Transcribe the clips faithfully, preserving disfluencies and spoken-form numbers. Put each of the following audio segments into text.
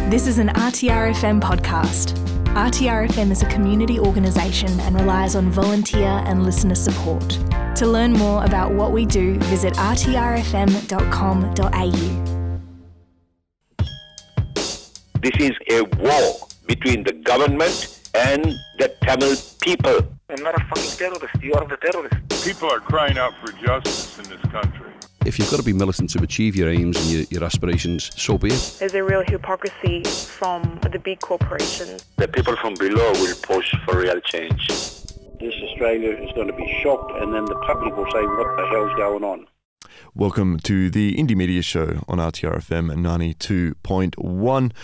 This is an R T R F M podcast. R T R F M is a community organisation and relies on volunteer and listener support. To learn more about what we do, visit r t r f m dot com dot a u. This is a war between the government and the Tamil people. I'm not a fucking terrorist. You are the terrorist. People are crying out for justice in this country. If you've got to be militant to achieve your aims and your, your aspirations, so be it. There's a real hypocrisy from the big corporations. The people from below will push for real change. This Australia is going to be shocked, and then the public will say, what the hell's going on? Welcome to the Indie Media Show on R T R F M ninety-two point one.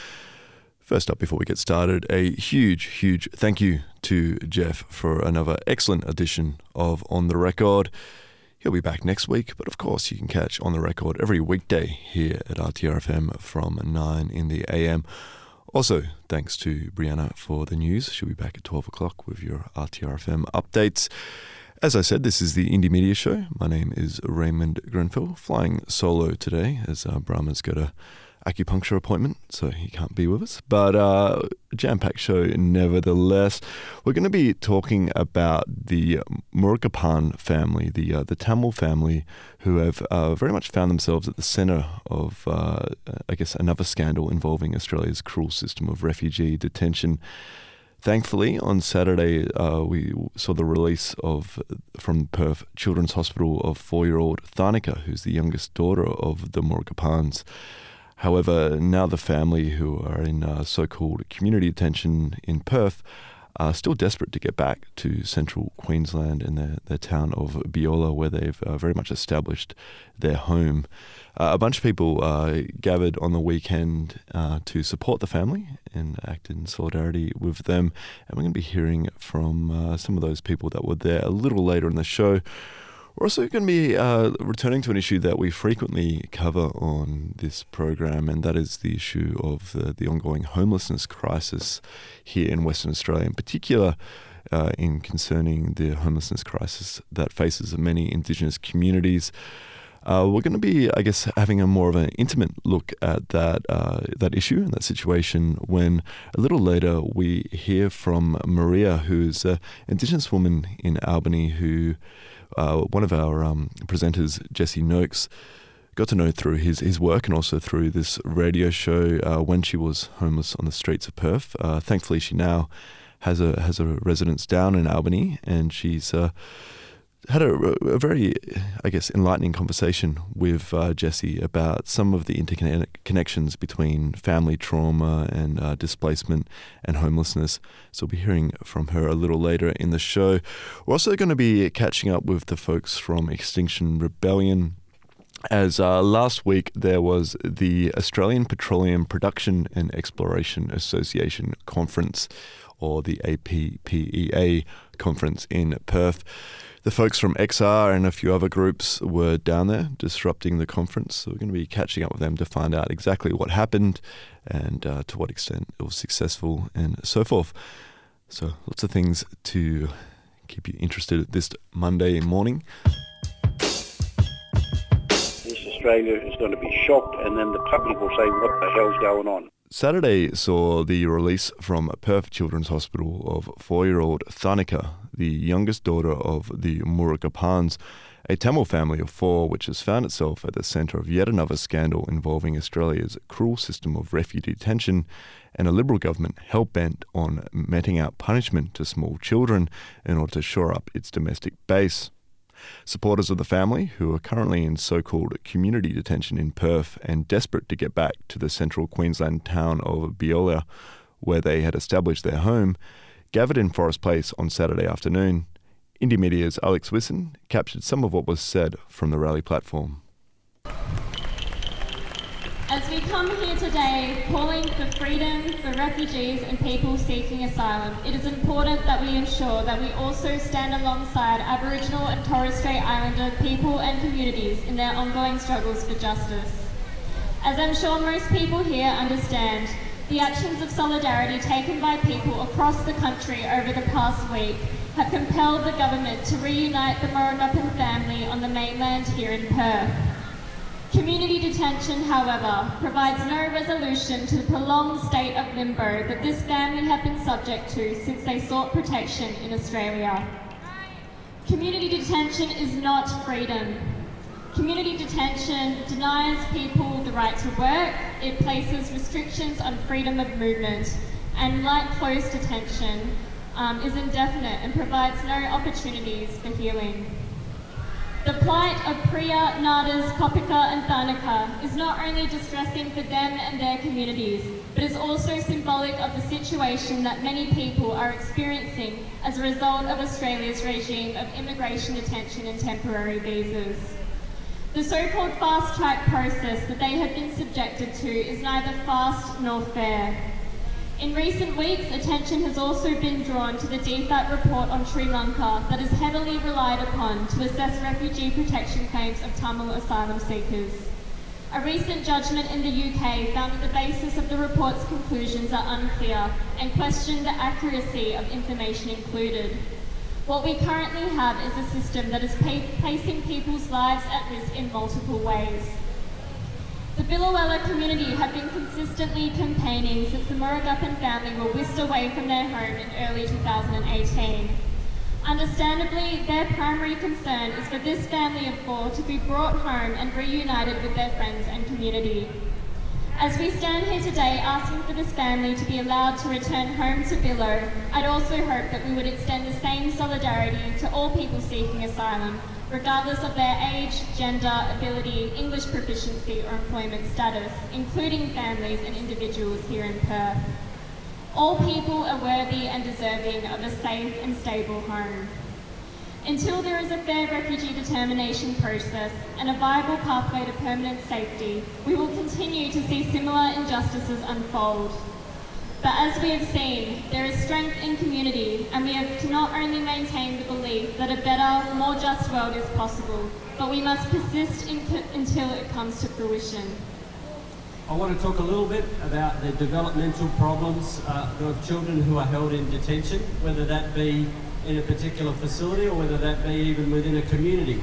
First up, before we get started, a huge, huge thank you to Jeff for another excellent edition of On The Record. He'll be back next week, but of course you can catch On The Record every weekday here at R T R F M from nine in the a m. Also, thanks to Brianna for the news. She'll be back at twelve o'clock with your R T R F M updates. As I said, this is the Indie Media Show. My name is Raymond Grenfell, flying solo today as uh, Brahma's got a acupuncture appointment, so he can't be with us. But uh, jam-packed show nevertheless. We're going to be talking about the Murugappan family, the uh, the Tamil family, who have uh, very much found themselves at the centre of, uh, I guess, another scandal involving Australia's cruel system of refugee detention. Thankfully, on Saturday, uh, we saw the release of from Perth Children's Hospital of four-year-old Tharnika, who's the youngest daughter of the Murugappans. However, now the family, who are in uh, so-called community detention in Perth, are still desperate to get back to central Queensland and their, their town of Beola, where they've uh, very much established their home. Uh, a bunch of people uh, gathered on the weekend uh, to support the family and act in solidarity with them. And we're going to be hearing from uh, some of those people that were there a little later in the show. We're also going to be uh, returning to an issue that we frequently cover on this program, and that is the issue of the, the ongoing homelessness crisis here in Western Australia, in particular uh, in concerning the homelessness crisis that faces many Indigenous communities. Uh, we're going to be, I guess, having a more of an intimate look at that uh, that issue and that situation when a little later we hear from Maria, who's an Indigenous woman in Albany who Uh, one of our um, presenters, Jesse Noakes, got to know through his, his work and also through this radio show uh, when she was homeless on the streets of Perth. Uh, thankfully, she now has a has a residence down in Albany, and she's uh, had a, a very, I guess, enlightening conversation with uh, Jesse about some of the interconnections between family trauma and uh, displacement and homelessness. So we'll be hearing from her a little later in the show. We're also going to be catching up with the folks from Extinction Rebellion, as uh, last week there was the Australian Petroleum Production and Exploration Association Conference, or the A P P E A Conference in Perth. The folks from X R and a few other groups were down there disrupting the conference, so we're going to be catching up with them to find out exactly what happened and uh, to what extent it was successful and so forth. So lots of things to keep you interested this Monday morning. This Australia is going to be shocked, and then the public will say, what the hell's going on? Saturday saw the release from Perth Children's Hospital of four-year-old Tharnika, the youngest daughter of the Murugappans, a Tamil family of four which has found itself at the centre of yet another scandal involving Australia's cruel system of refugee detention and a Liberal government hell-bent on meting out punishment to small children in order to shore up its domestic base. Supporters of the family, who are currently in so-called community detention in Perth and desperate to get back to the central Queensland town of Beola, where they had established their home, gathered in Forest Place on Saturday afternoon. Indie Media's Alex Wisson captured some of what was said from the rally platform. As we come here today calling for freedom for refugees and people seeking asylum, it is important that we ensure that we also stand alongside Aboriginal and Torres Strait Islander people and communities in their ongoing struggles for justice. As I'm sure most people here understand, the actions of solidarity taken by people across the country over the past week have compelled the government to reunite the Murugappan family on the mainland here in Perth. Community detention, however, provides no resolution to the prolonged state of limbo that this family have been subject to since they sought protection in Australia. Community detention is not freedom. Community detention denies people the right to work, it places restrictions on freedom of movement, and like close detention, um, is indefinite and provides no opportunities for healing. The plight of Priya, Nadas, Kopika and Tharnika is not only distressing for them and their communities, but is also symbolic of the situation that many people are experiencing as a result of Australia's regime of immigration detention and temporary visas. The so-called fast-track process that they have been subjected to is neither fast nor fair. In recent weeks, attention has also been drawn to the D FAT report on Sri Lanka that is heavily relied upon to assess refugee protection claims of Tamil asylum seekers. A recent judgment in the U K found that the basis of the report's conclusions are unclear and questioned the accuracy of information included. What we currently have is a system that is placing people's lives at risk in multiple ways. The Billawela community have been consistently campaigning since the Murugappan family were whisked away from their home in early two thousand eighteen. Understandably, their primary concern is for this family of four to be brought home and reunited with their friends and community. As we stand here today asking for this family to be allowed to return home to Billow, I'd also hope that we would extend the same solidarity to all people seeking asylum, regardless of their age, gender, ability, English proficiency or employment status, including families and individuals here in Perth. All people are worthy and deserving of a safe and stable home. Until there is a fair refugee determination process and a viable pathway to permanent safety, we will continue to see similar injustices unfold. But as we have seen, there is strength in community, and we have to not only maintain the belief that a better, more just world is possible, but we must persist in co- until it comes to fruition. I want to talk a little bit about the developmental problems uh, of children who are held in detention, whether that be in a particular facility or whether that be even within a community.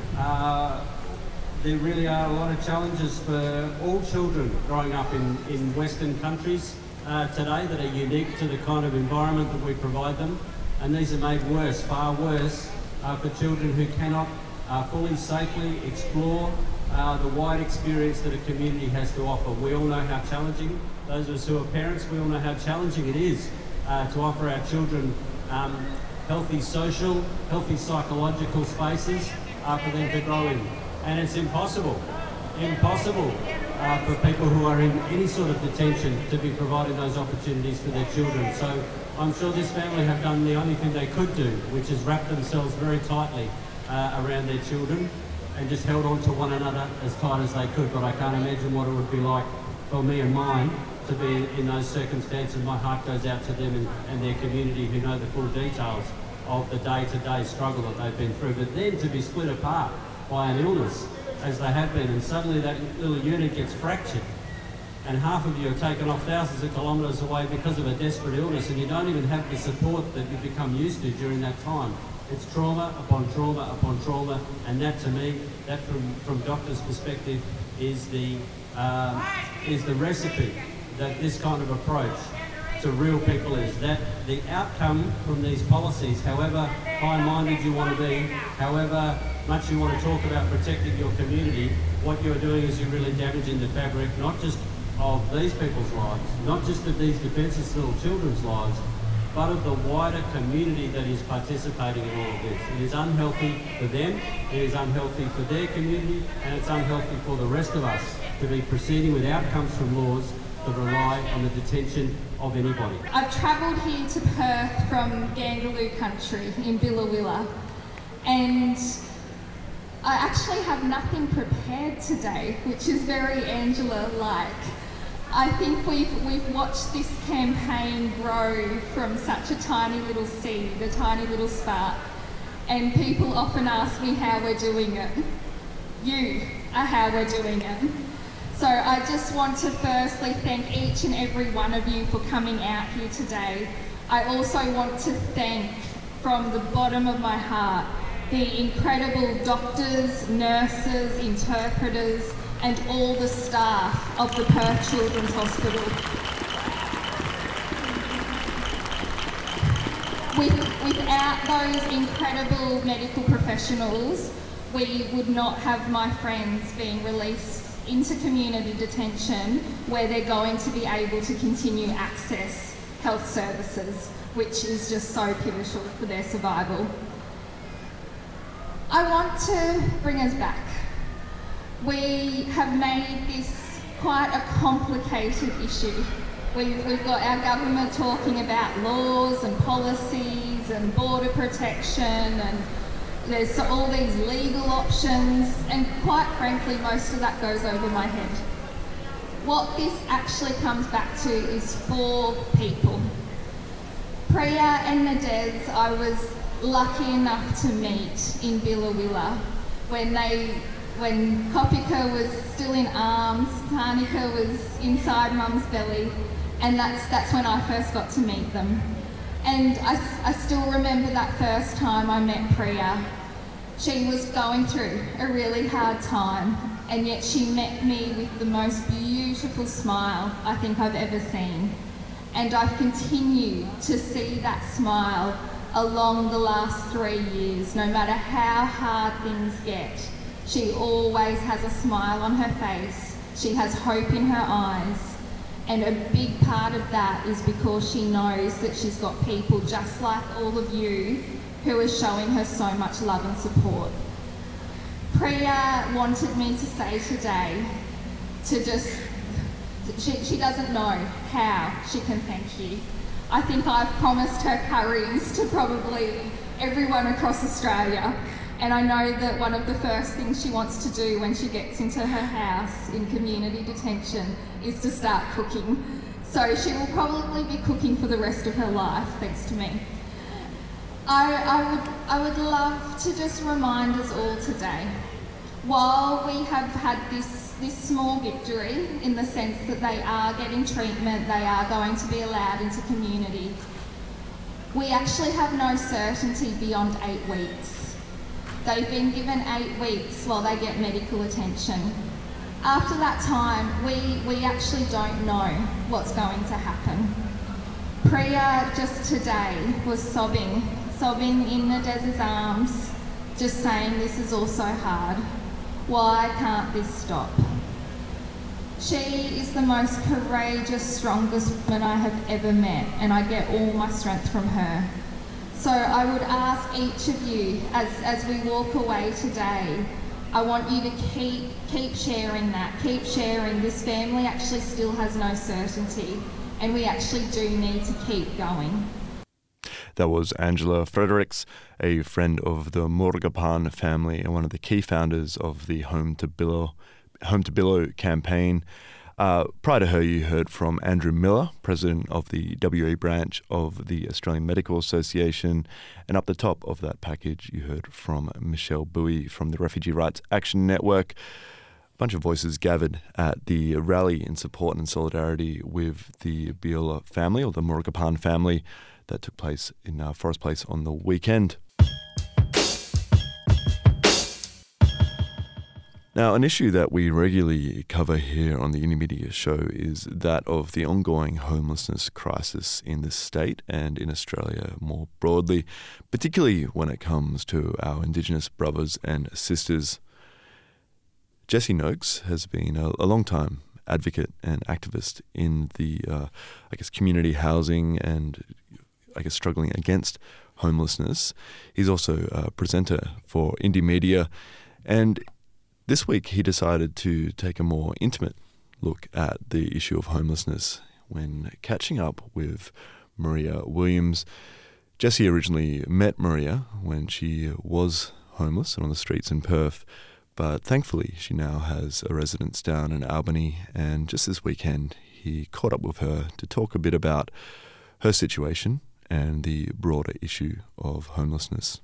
Uh, there really are a lot of challenges for all children growing up in, in Western countries Uh, today that are unique to the kind of environment that we provide them, and these are made worse, far worse, uh, for children who cannot uh, fully, safely explore uh, the wide experience that a community has to offer. We all know how challenging, those of us who are parents, we all know how challenging it is uh, to offer our children um, healthy social, healthy psychological spaces uh, for them to grow in. And it's impossible, impossible Uh, for people who are in any sort of detention to be providing those opportunities for their children. So I'm sure this family have done the only thing they could do, which is wrap themselves very tightly uh, around their children and just held on to one another as tight as they could. But I can't imagine what it would be like for me and mine to be in those circumstances. My heart goes out to them and, and their community who know the full details of the day-to-day struggle that they've been through. But then to be split apart by an illness, as they have been, and suddenly that little unit gets fractured and half of you are taken off thousands of kilometres away because of a desperate illness, and you don't even have the support that you become used to during that time. It's trauma upon trauma upon trauma, and that to me, that from, from doctors' perspective, is the, um, is the recipe that this kind of approach to real people is. That the outcome from these policies, however high-minded you want to be, however much you want to talk about protecting your community, what you're doing is you're really damaging the fabric, not just of these people's lives, not just of these defenceless little children's lives, but of the wider community that is participating in all of this. It is unhealthy for them, it is unhealthy for their community, and it's unhealthy for the rest of us to be proceeding with outcomes from laws that rely on the detention of anybody. I've travelled here to Perth from Gangaloo country in Billawila, and I actually have nothing prepared today, which is very Angela-like. I think we've, we've watched this campaign grow from such a tiny little seed, a tiny little spark, and people often ask me how we're doing it. You are how we're doing it. So I just want to firstly thank each and every one of you for coming out here today. I also want to thank from the bottom of my heart the incredible doctors, nurses, interpreters and all the staff of the Perth Children's Hospital. With, without those incredible medical professionals, we would not have my friends being released into community detention where they're going to be able to continue access health services, which is just so pivotal for their survival. I want to bring us back. We have made this quite a complicated issue. We've, we've got our government talking about laws and policies and border protection, and there's all these legal options, and quite frankly, most of that goes over my head. What this actually comes back to is four people. Priya and Nadez, I was lucky enough to meet in Billawilla when they, when Kopika was still in arms, Tarnika was inside Mum's belly, and that's that's when I first got to meet them. And I, I still remember that first time I met Priya. She was going through a really hard time, and yet she met me with the most beautiful smile I think I've ever seen. And I've continued to see that smile along the last three years. No matter how hard things get, she always has a smile on her face. She has hope in her eyes. And a big part of that is because she knows that she's got people just like all of you who are showing her so much love and support. Priya wanted me to say today to just, she, she doesn't know how she can thank you. I think I've promised her curries to probably everyone across Australia, and I know that one of the first things she wants to do when she gets into her house in community detention is to start cooking. So she will probably be cooking for the rest of her life, thanks to me. I, I, would, I would love to just remind us all today, while we have had this, this small victory in the sense that they are getting treatment, they are going to be allowed into community, we actually have no certainty beyond eight weeks. They've been given eight weeks while they get medical attention. After that time, we, we actually don't know what's going to happen. Priya just today was sobbing, sobbing in Nadez's arms, just saying this is all so hard. Why can't this stop? She is the most courageous, strongest woman I have ever met, and I get all my strength from her. So I would ask each of you, as, as we walk away today, I want you to keep, keep sharing that, keep sharing. This family actually still has no certainty, and we actually do need to keep going. That was Angela Fredericks, a friend of the Murugapan family and one of the key founders of the Home to Billow, Home to Billow campaign. Uh, prior to her, you heard from Andrew Miller, president of the W A branch of the Australian Medical Association. And up the top of that package, you heard from Michelle Bowie from the Refugee Rights Action Network. A bunch of voices gathered at the rally in support and solidarity with the Biola family, or the Murugapan family, that took place in uh, Forest Place on the weekend. Now, an issue that we regularly cover here on the Indie Media Show is that of the ongoing homelessness crisis in this state and in Australia more broadly, particularly when it comes to our Indigenous brothers and sisters. Jessie Noakes has been a, a long-time advocate and activist in the, uh, I guess, community housing and, I guess, struggling against homelessness. He's also a presenter for Indie Media, and this week he decided to take a more intimate look at the issue of homelessness when catching up with Maria Williams. Jessie originally met Maria when she was homeless and on the streets in Perth, but thankfully she now has a residence down in Albany, and just this weekend he caught up with her to talk a bit about her situation and the broader issue of homelessness.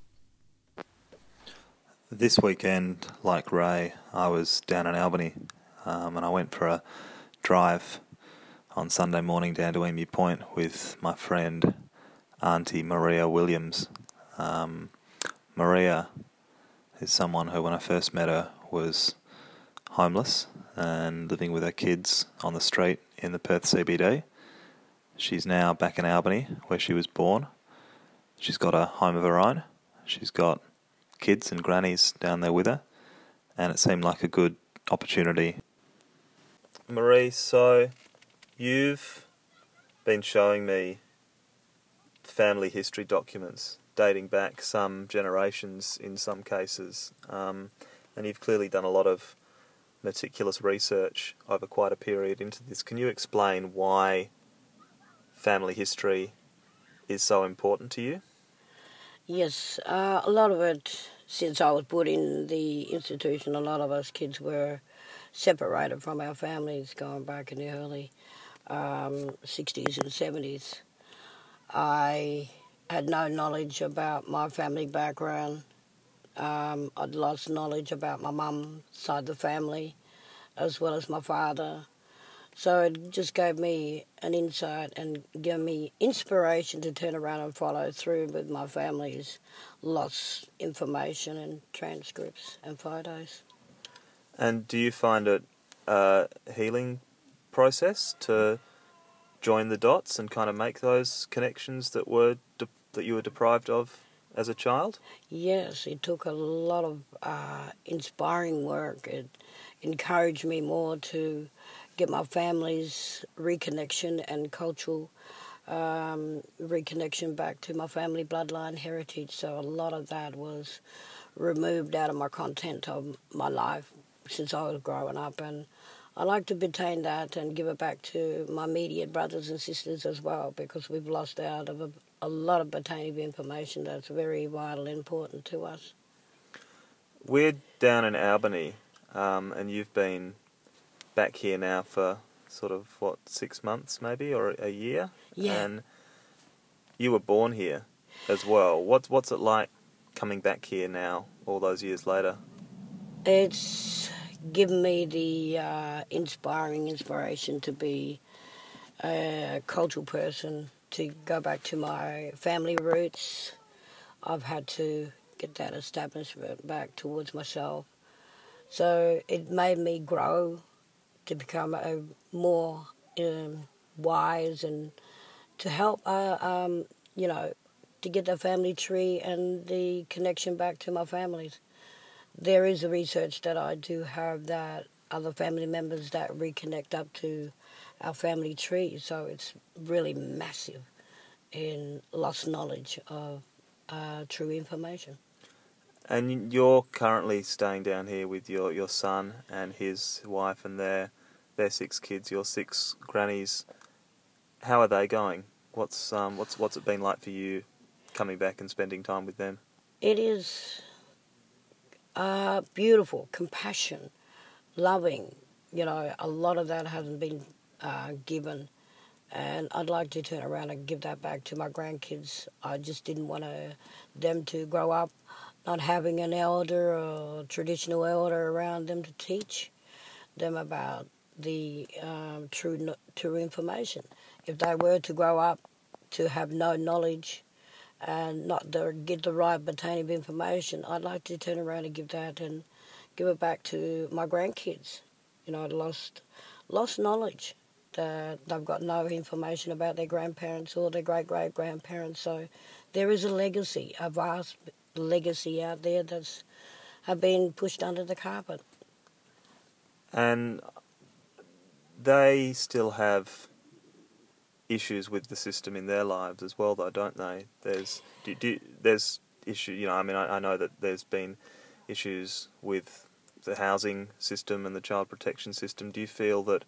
This weekend, like Ray, I was down in Albany, um, and I went for a drive on Sunday morning down to Emu Point with my friend Auntie Maria Williams. Um, Maria is someone who, when I first met her, was homeless, and living with her kids on the street in the Perth C B D. She's now back in Albany, where she was born. She's got a home of her own. She's got kids and grannies down there with her, and it seemed like a good opportunity. Marie, so you've been showing me family history documents dating back some generations in some cases, um, and you've clearly done a lot of meticulous research over quite a period into this. Can you explain why family history is so important to you? Yes, uh, a lot of it, since I was put in the institution, a lot of us kids were separated from our families going back in the early um, sixties and seventies. I had no knowledge about my family background. Um, I'd lost knowledge about my mum's side of the family, as well as my father. So it just gave me an insight and gave me inspiration to turn around and follow through with my family's lost information and transcripts and photos. And do you find it a healing process to join the dots and kind of make those connections that were de- that you were deprived of as a child? Yes, it took a lot of uh, inspiring work. It encouraged me more to get my family's reconnection and cultural um, reconnection back to my family bloodline heritage. So a lot of that was removed out of my content of my life since I was growing up, and I like to retain that and give it back to my immediate brothers and sisters as well, because we've lost out of a, a lot of botanic information that's very vital and important to us. We're down in Albany, um, and you've been back here now for sort of, what, six months maybe, or a year? Yeah. And you were born here as well. What's, what's it like coming back here now, all those years later? It's given me the uh, inspiring inspiration to be a cultural person, to go back to my family roots. I've had to get that establishment back towards myself. So it made me grow to become a more um, wise and to help, uh, um, you know, to get the family tree and the connection back to my families. There is a research that I do have that other family members that reconnect up to our family tree, so it's really massive in lost knowledge of uh, true information. And you're currently staying down here with your, your son and his wife and their their six kids, your six grannies. How are they going? What's um what's what's it been like for you coming back and spending time with them? It is uh, beautiful, compassion, loving. You know, a lot of that hasn't been uh, given, and I'd like to turn around and give that back to my grandkids. I just didn't want to, them to grow up not having an elder or traditional elder around them to teach them about the um, true true information. If they were to grow up to have no knowledge and not the, get the right botanic information, I'd like to turn around and give that and give it back to my grandkids. You know, lost lost knowledge, that they've got no information about their grandparents or their great-great-grandparents. So there is a legacy, a vast legacy out there that's have been pushed under the carpet. And they still have issues with the system in their lives as well, though, don't they? There's do, do, there's issue. You know, I mean, I, I know that there's been issues with the housing system and the child protection system. Do you feel that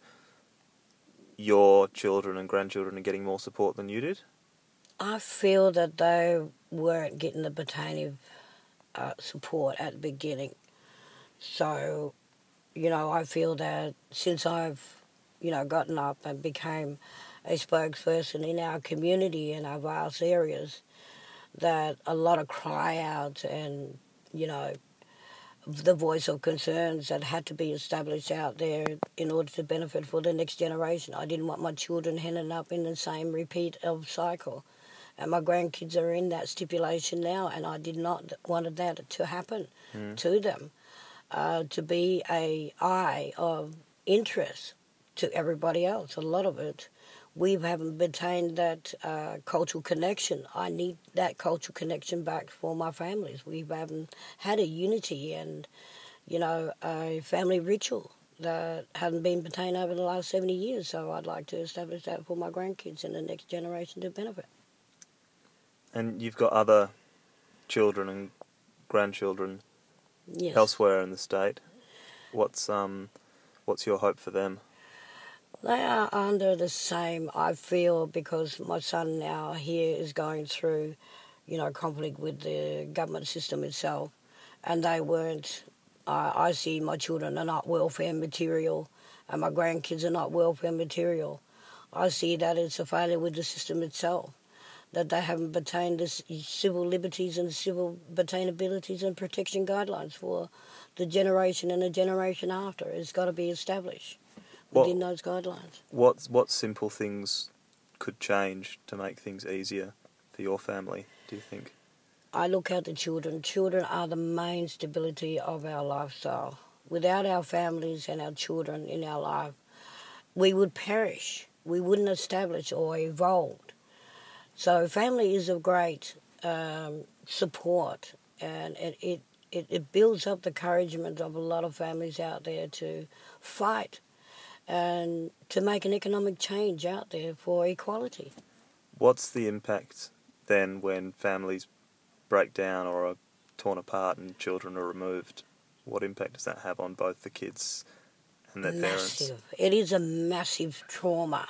your children and grandchildren are getting more support than you did? I feel that they weren't getting the botanic uh, support at the beginning. So, you know, I feel that since I've, you know, gotten up and became a spokesperson in our community and our vast areas, that a lot of cry-outs and, you know, the voice of concerns that had to be established out there in order to benefit for the next generation. I didn't want my children ending up in the same repeat of cycle. And my grandkids are in that stipulation now, and I did not want that to happen mm. to them. Uh, to be a eye of interest to everybody else. A lot of it, we haven't maintained that uh, cultural connection. I need that cultural connection back for my families. We haven't had a unity and, you know, a family ritual that hadn't been maintained over the last seventy years. So I'd like to establish that for my grandkids and the next generation to benefit. And you've got other children and grandchildren yes. elsewhere in the state. What's um, what's your hope for them? They are under the same, I feel, because my son now here is going through, you know, conflict with the government system itself, and they weren't, uh, I see my children are not welfare material, and my grandkids are not welfare material. I see that it's a failure with the system itself, that they haven't maintained the civil liberties and civil maintainabilities and protection guidelines for the generation and the generation after. It's got to be established within what, those guidelines. What, what simple things could change to make things easier for your family, do you think? I look at the children. Children are the main stability of our lifestyle. Without our families and our children in our life, we would perish. We wouldn't establish or evolve. So family is of great um, support, and it, it, it, it builds up the encouragement of a lot of families out there to fight and to make an economic change out there for equality. What's the impact then when families break down or are torn apart and children are removed? What impact does that have on both the kids and their massive. parents? It is a massive trauma.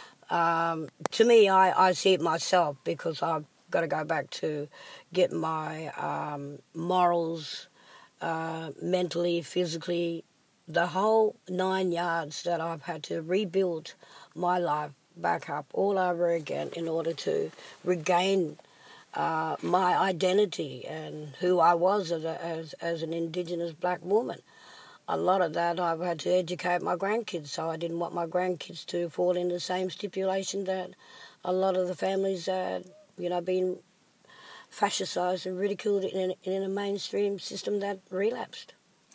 Um, to me, I, I see it myself because I've got to go back to get my um, morals, uh, mentally, physically, the whole nine yards that I've had to rebuild my life back up all over again in order to regain uh, my identity and who I was as, a, as as an Indigenous black woman. A lot of that I've had to educate my grandkids, so I didn't want my grandkids to fall in the same stipulation that a lot of the families that, you know, been fascised and ridiculed in, in a mainstream system that relapsed.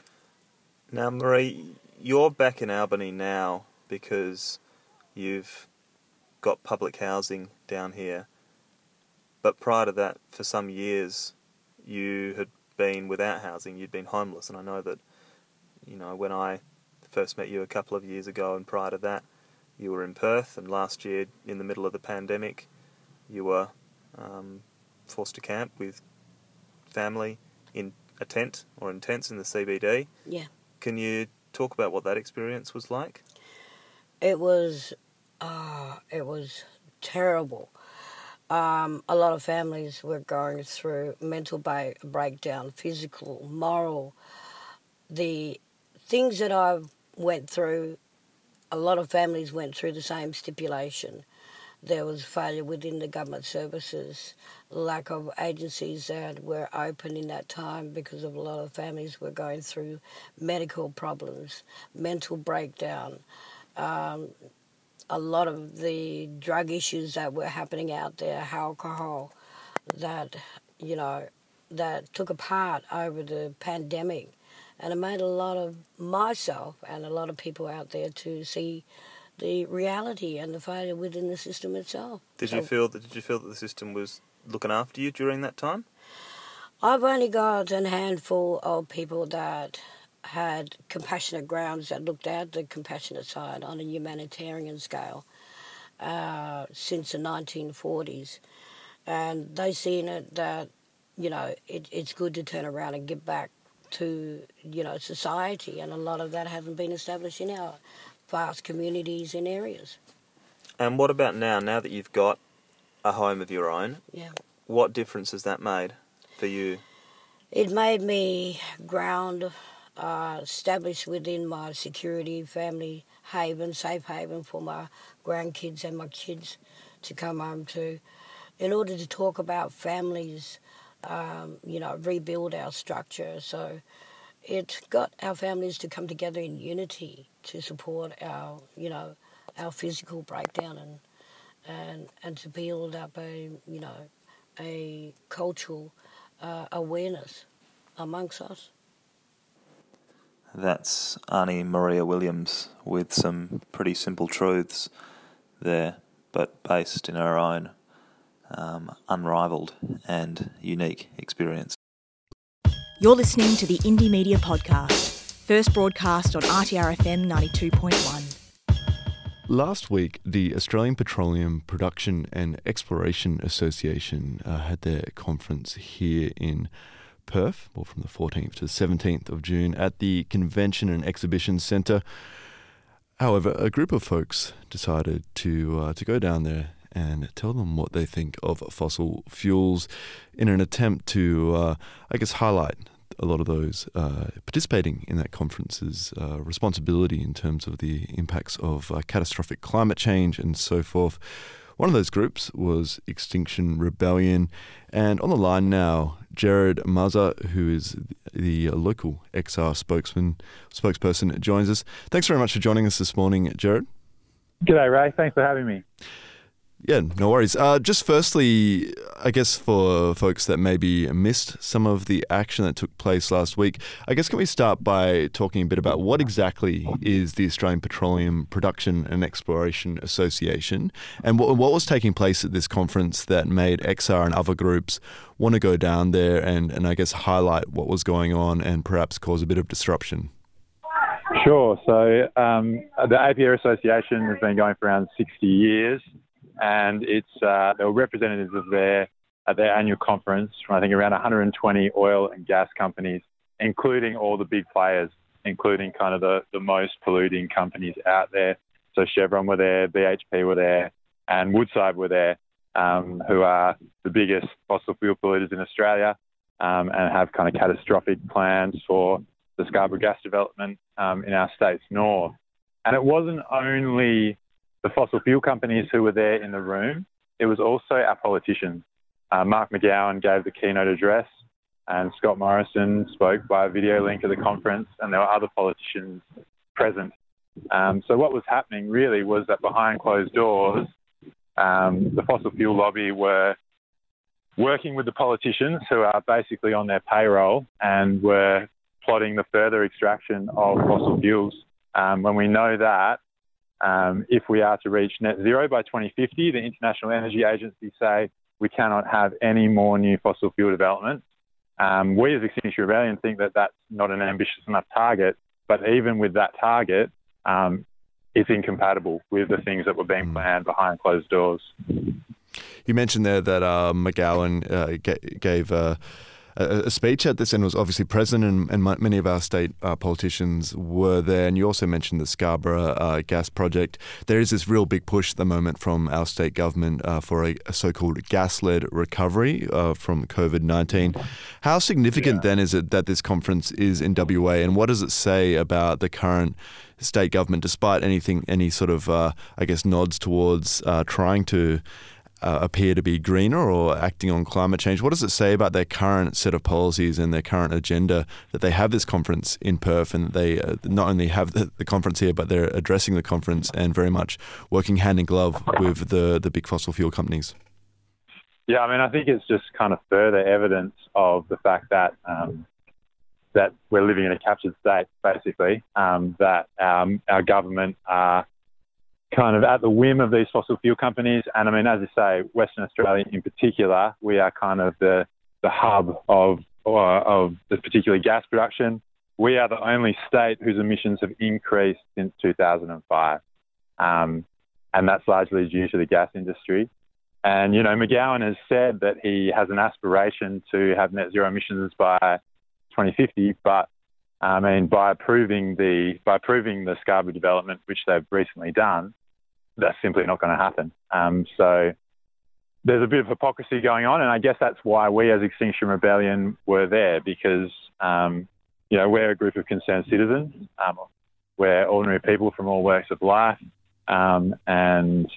Now, Marie, you're back in Albany now because you've got public housing down here. But prior to that, for some years, you had been without housing. You'd been homeless. And I know that, you know, when I first met you a couple of years ago and prior to that, you were in Perth. And last year, in the middle of the pandemic, you were um, forced to camp with family in a tent or in tents in the C B D. Yeah. Can you talk about what that experience was like? It was, uh, it was terrible. Um, a lot of families were going through mental ba- breakdown, physical, moral. The things that I went through, a lot of families went through the same stipulation. There was failure within the government services, lack of agencies that were open in that time because of a lot of families were going through medical problems, mental breakdown, um, a lot of the drug issues that were happening out there, alcohol, that, you know, that took a part over the pandemic. And it made a lot of myself and a lot of people out there to see the reality and the failure within the system itself. Did so, you feel that? Did you feel that the system was looking after you during that time? I've only got a handful of people that had compassionate grounds that looked at the compassionate side on a humanitarian scale uh, since the nineteen forties, and they seen it that, you know, it, it's good to turn around and give back to, you know, society, and a lot of that hasn't been established in our vast communities and areas. And what about now? Now that you've got a home of your own, yeah, what difference has that made for you? It made me ground, uh, established within my security, family haven, safe haven for my grandkids and my kids to come home to, in order to talk about families, um, you know, rebuild our structure. So it got our families to come together in unity to support our, you know, our physical breakdown and and and to build up a, you know, a cultural uh, awareness amongst us. That's Auntie Maria Williams with some pretty simple truths there, but based in her own um, unrivalled and unique experience. You're listening to the Indie Media Podcast, first broadcast on R T R F M ninety-two point one. Last week, the Australian Petroleum Production and Exploration Association uh, had their conference here in Perth, well, from the fourteenth to the seventeenth of June at the Convention and Exhibition Centre. However, a group of folks decided to uh, to go down there and tell them what they think of fossil fuels in an attempt to, uh, I guess, highlight a lot of those uh, participating in that conference's uh, responsibility in terms of the impacts of uh, catastrophic climate change and so forth. One of those groups was Extinction Rebellion. And on the line now, Jared Mazza, who is the local X R spokesman, spokesperson, joins us. Thanks very much for joining us this morning, Jared. G'day, Ray. Thanks for having me. Yeah, no worries. Uh, just firstly, I guess for folks that maybe missed some of the action that took place last week, I guess can we start by talking a bit about what exactly is the Australian Petroleum Production and Exploration Association, and what, what was taking place at this conference that made X R and other groups want to go down there and, and I guess highlight what was going on and perhaps cause a bit of disruption? Sure. So um, the A P R Association has been going for around sixty years. And it's uh, there were representatives of their at their annual conference from I think around one hundred twenty oil and gas companies, including all the big players, including kind of the, the most polluting companies out there. So Chevron were there, B H P were there, and Woodside were there, um, who are the biggest fossil fuel polluters in Australia, um, and have kind of catastrophic plans for the Scarborough gas development um, in our state's north. And it wasn't only the fossil fuel companies who were there in the room, it was also our politicians. Uh, Mark McGowan gave the keynote address and Scott Morrison spoke via video link at the conference, and there were other politicians present. Um, so what was happening really was that behind closed doors, um, the fossil fuel lobby were working with the politicians who are basically on their payroll and were plotting the further extraction of fossil fuels. Um, when we know that, Um, if we are to reach net zero by twenty fifty, the International Energy Agency say we cannot have any more new fossil fuel development. Um, we as Extinction Rebellion think that that's not an ambitious enough target, but even with that target, um, it's incompatible with the things that were being planned behind closed doors. You mentioned there that uh, McGowan uh, g- gave uh, a speech at this and was obviously present, and, and many of our state uh, politicians were there. And you also mentioned the Scarborough uh, gas project. There is this real big push at the moment from our state government uh, for a, a so-called gas-led recovery uh, from COVID nineteen. How significant yeah. then is it that this conference is in W A, and what does it say about the current state government, despite anything, any sort of, uh, I guess, nods towards uh, trying to Uh, appear to be greener or acting on climate change? What does it say about their current set of policies and their current agenda that they have this conference in Perth, and they uh, not only have the, the conference here, but they're addressing the conference and very much working hand in glove with the, the big fossil fuel companies? Yeah, I mean, I think it's just kind of further evidence of the fact that um, that we're living in a captured state, basically, um, that um, our government are kind of at the whim of these fossil fuel companies. And I mean, as you say, Western Australia in particular, we are kind of the, the hub of, uh, of this particular gas production. We are the only state whose emissions have increased since two thousand five. Um, and that's largely due to the gas industry. And, you know, McGowan has said that he has an aspiration to have net zero emissions by twenty fifty, but I mean, by approving the by approving the Scarborough development, which they've recently done, that's simply not going to happen. Um, so there's a bit of hypocrisy going on, and I guess that's why we as Extinction Rebellion were there, because um, you know, we're a group of concerned citizens. Um, we're ordinary people from all walks of life, um, and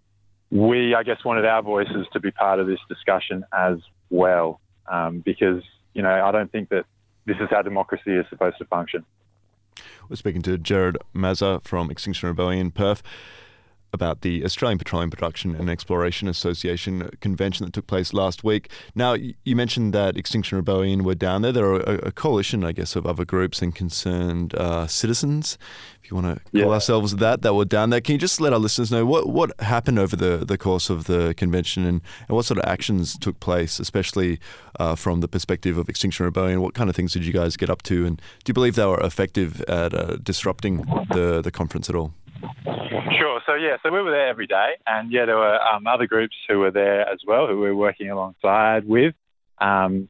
we, I guess, wanted our voices to be part of this discussion as well, um, because you know, I don't think that this is how democracy is supposed to function. We're speaking to Jared Mazza from Extinction Rebellion Perth. about the Australian Petroleum Production and Exploration Association convention that took place last week. Now, you mentioned that Extinction Rebellion were down there. There are a, a coalition, I guess, of other groups and concerned uh, citizens, if you want to call Yeah. ourselves that, that were down there. Can you just let our listeners know what, what happened over the, the course of the convention and, and what sort of actions took place, especially uh, from the perspective of Extinction Rebellion? What kind of things did you guys get up to? And do you believe they were effective at uh, disrupting the, the conference at all? Sure. So, yeah, so we were there every day. And, yeah, there were um, other groups who were there as well, who we were working alongside with. Um,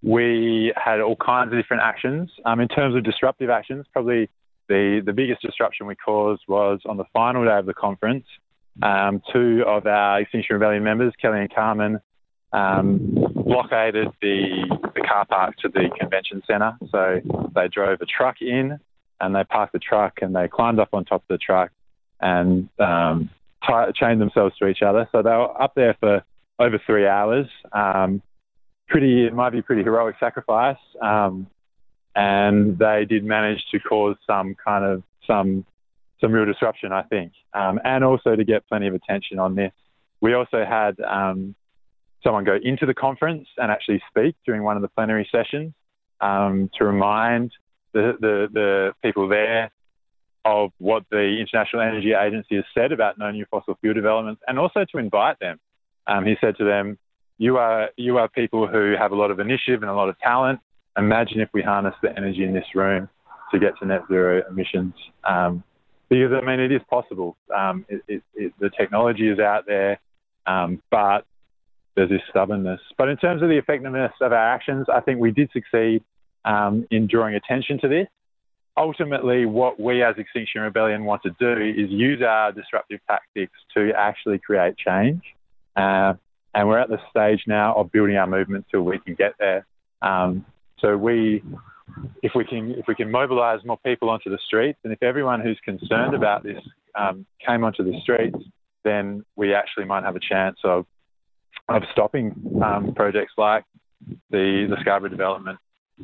we had all kinds of different actions. Um, in terms of disruptive actions, probably the, the biggest disruption we caused was on the final day of the conference. Um, two of our Extinction Rebellion members, Kelly and Carmen, um, blockaded the, the car park to the convention centre. So they drove a truck in and they parked the truck and they climbed up on top of the truck and um, t- chained themselves to each other. So they were up there for over three hours. Um, pretty, it might be pretty heroic sacrifice. Um, and they did manage to cause some kind of, some some real disruption, I think, um, and also to get plenty of attention on this. We also had um, someone go into the conference and actually speak during one of the plenary sessions um, to remind the, the, the people there of what the International Energy Agency has said about no new fossil fuel developments, and also to invite them. Um, he said to them, you are, you are people who have a lot of initiative and a lot of talent. Imagine if we harness the energy in this room to get to net zero emissions. Um, because, I mean, it is possible. Um, it, it, it, the technology is out there, um, but there's this stubbornness. But in terms of the effectiveness of our actions, I think we did succeed um, in drawing attention to this. Ultimately, what we as Extinction Rebellion want to do is use our disruptive tactics to actually create change. Uh, and we're at the stage now of building our movement till we can get there. Um, so we, if we can, if we can mobilise more people onto the streets, and if everyone who's concerned about this um, came onto the streets, then we actually might have a chance of of stopping um, projects like the the Scarborough development.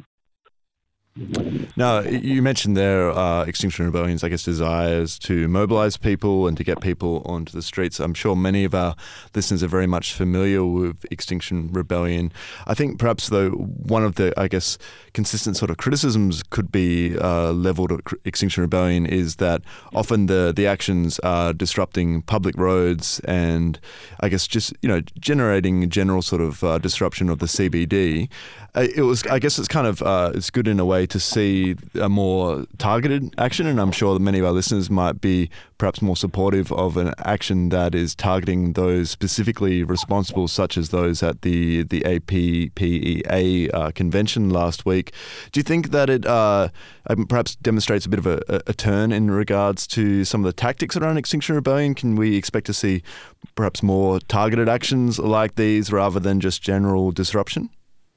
Now, you mentioned there uh, Extinction Rebellion's, I guess, desires to mobilise people and to get people onto the streets. I'm sure many of our listeners are very much familiar with Extinction Rebellion. I think perhaps, though, one of the, I guess, consistent sort of criticisms could be uh, levelled at Extinction Rebellion is that often the, the actions are disrupting public roads and, I guess, just, you know, generating general sort of uh, disruption of the C B D. Uh, it was, I guess, it's kind of uh, it's good in a way to see a more targeted action, and I'm sure that many of our listeners might be perhaps more supportive of an action that is targeting those specifically responsible, such as those at the the A P P E A uh, convention last week. Do you think that it uh, perhaps demonstrates a bit of a, a turn in regards to some of the tactics around Extinction Rebellion? Can we expect to see perhaps more targeted actions like these rather than just general disruption?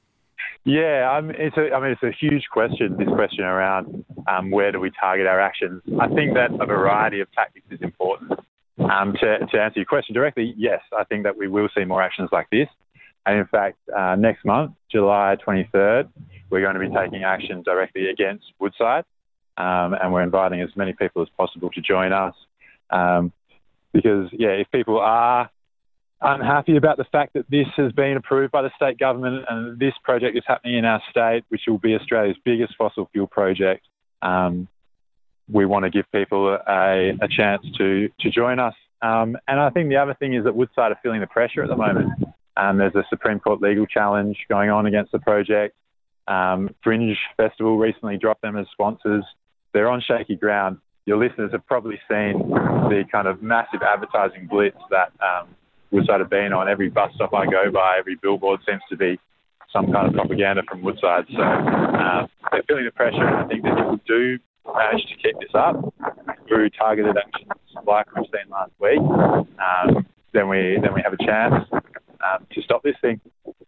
Yeah, um, it's a, I mean, it's a huge question, this question around um, where do we target our actions. I think that a variety of tactics is important. Um, to, to answer your question directly, yes, I think that we will see more actions like this. And in fact, uh, next month, July twenty-third, we're going to be taking action directly against Woodside. Um, and we're inviting as many people as possible to join us. Um, because, yeah, if people are unhappy about the fact that this has been approved by the state government and this project is happening in our state, which will be Australia's biggest fossil fuel project, um, we want to give people a, a chance to, to join us. Um, and I think the other thing is that Woodside are feeling the pressure at the moment. Um, there's a Supreme Court legal challenge going on against the project. Um, Fringe Festival recently dropped them as sponsors. They're on shaky ground. Your listeners have probably seen the kind of massive advertising blitz that um, Woodside have been on. Every bus stop I go by, every billboard seems to be some kind of propaganda from Woodside. So uh, they're feeling the pressure, and I think that if we do manage to keep this up through targeted actions like we've seen last week, um, then we then we have a chance um, to stop this thing.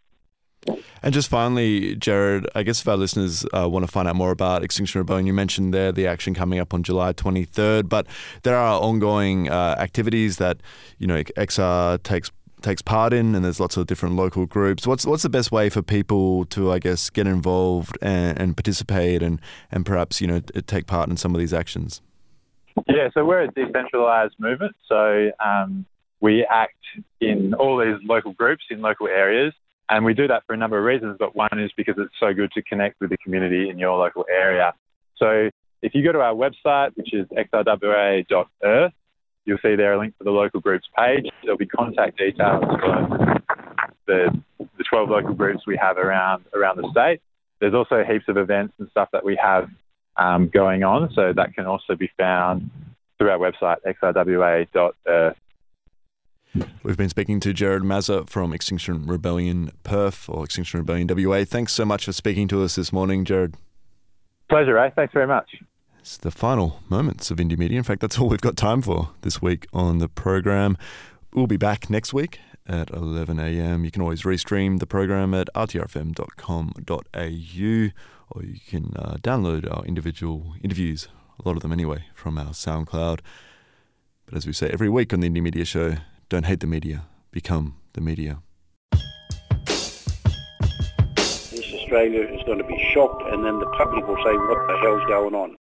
And just finally, Jared, I guess if our listeners uh, want to find out more about Extinction Rebellion, you mentioned there the action coming up on July twenty-third, but there are ongoing uh, activities that, you know, X R takes takes part in, and there's lots of different local groups. What's what's the best way for people to, I guess, get involved and, and participate and, and perhaps, you know, take part in some of these actions? Yeah, so we're a decentralised movement. So um, we act in all these local groups in local areas, and we do that for a number of reasons, but one is because it's so good to connect with the community in your local area. So if you go to our website, which is x r w a dot earth, you'll see there a link to the local groups page. There'll be contact details for the, the twelve local groups we have around around the state. There's also heaps of events and stuff that we have um, going on, so that can also be found through our website, x r w a dot earth. We've been speaking to Jared Mazza from Extinction Rebellion Perth, or Extinction Rebellion W A. Thanks so much for speaking to us this morning, Jared. Pleasure, eh? Thanks very much. It's the final moments of Indie Media. In fact, that's all we've got time for this week on the program. We'll be back next week at eleven a.m. You can always restream the program at r t r f m dot com dot a u, or you can uh, download our individual interviews, a lot of them anyway, from our SoundCloud. But as we say every week on the Indie Media Show, don't hate the media, become the media. Australia is going to be shocked, and then the public will say, what the hell's going on?